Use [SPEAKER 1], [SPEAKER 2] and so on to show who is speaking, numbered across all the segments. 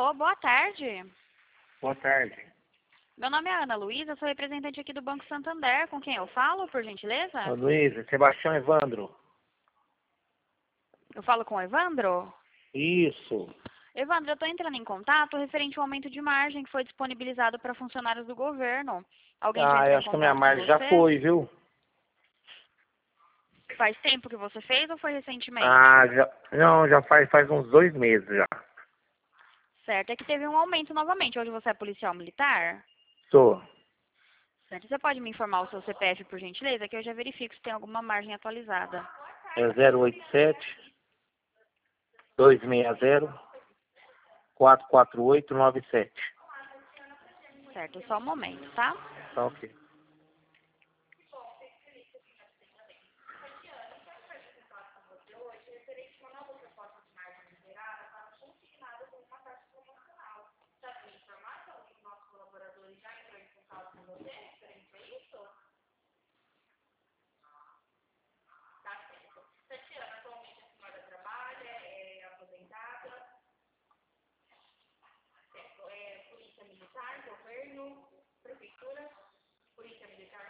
[SPEAKER 1] Alô, boa tarde.
[SPEAKER 2] Boa tarde.
[SPEAKER 1] Meu nome é Ana Luísa, sou representante aqui do Banco Santander. Com quem eu falo, por gentileza?
[SPEAKER 2] Ô, Luísa, Sebastião Evandro.
[SPEAKER 1] Eu falo com o Evandro?
[SPEAKER 2] Isso.
[SPEAKER 1] Evandro, eu estou entrando em contato referente ao aumento de margem que foi disponibilizado para funcionários do governo. Alguém já entrou
[SPEAKER 2] Eu
[SPEAKER 1] em
[SPEAKER 2] acho que a minha
[SPEAKER 1] contato com
[SPEAKER 2] margem já
[SPEAKER 1] você?
[SPEAKER 2] foi, viu?
[SPEAKER 1] Faz tempo que você fez ou foi recentemente?
[SPEAKER 2] Já faz uns 2 meses já.
[SPEAKER 1] Certo, é que teve um aumento novamente. Hoje você é policial militar?
[SPEAKER 2] Sou.
[SPEAKER 1] Certo, você pode me informar o seu CPF, por gentileza, que eu já verifico se tem alguma margem atualizada.
[SPEAKER 2] É 087 260 44897.
[SPEAKER 1] Certo, só um momento, tá?
[SPEAKER 2] Tá ok.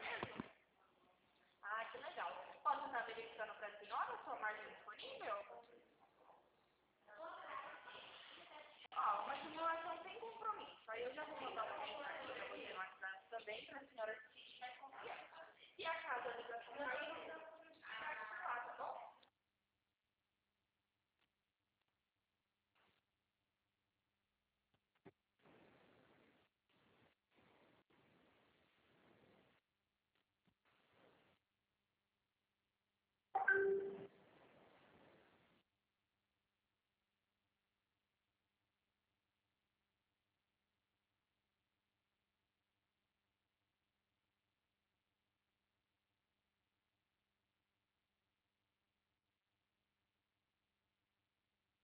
[SPEAKER 1] Ah, que legal. Posso estar verificando para a senhora a sua margem disponível?